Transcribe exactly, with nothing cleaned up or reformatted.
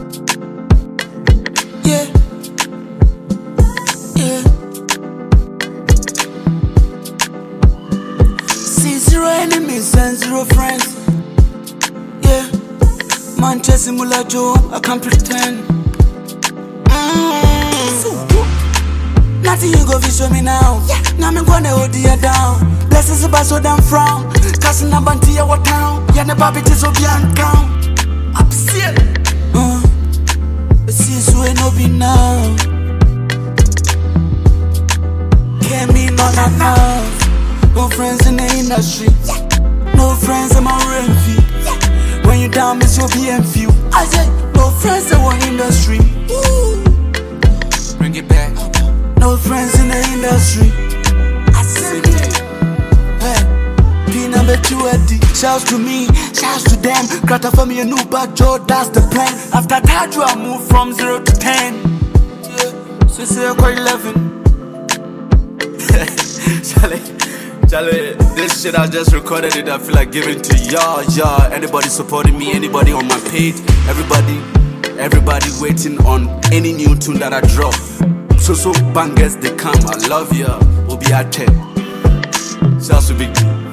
Yeah, yeah. See zero enemies and zero friends. Yeah, Manchester Mula Joe, I can't pretend. Mm. Nothing you go show me now. Yeah. Now I'm gonna hold you down. Blessings about so damn frown. Casting a banty ya what town. Ya ne baby tis so beyond count. Upset. Uh, see so no be now. Can't be none enough. No friends in the industry. No friends in my rent. When you down, miss your B M few. I said, no friends in our industry. Ooh. Bring it back. No friends in the industry. I said it. Hey, P number two at D. Shouts to me, shouts to them. Grata for me a new bad Joe, that's the plan. After that, you I move from zero to ten. Yeah, so say I quite eleven. Charlie, Charlie, this shit I just recorded it. I feel like giving to y'all, y'all. Anybody supporting me, anybody on my page, everybody, everybody waiting on any new tune that I drop. So so bangers they come. I love ya. We'll be at ten. Shouts to Big D.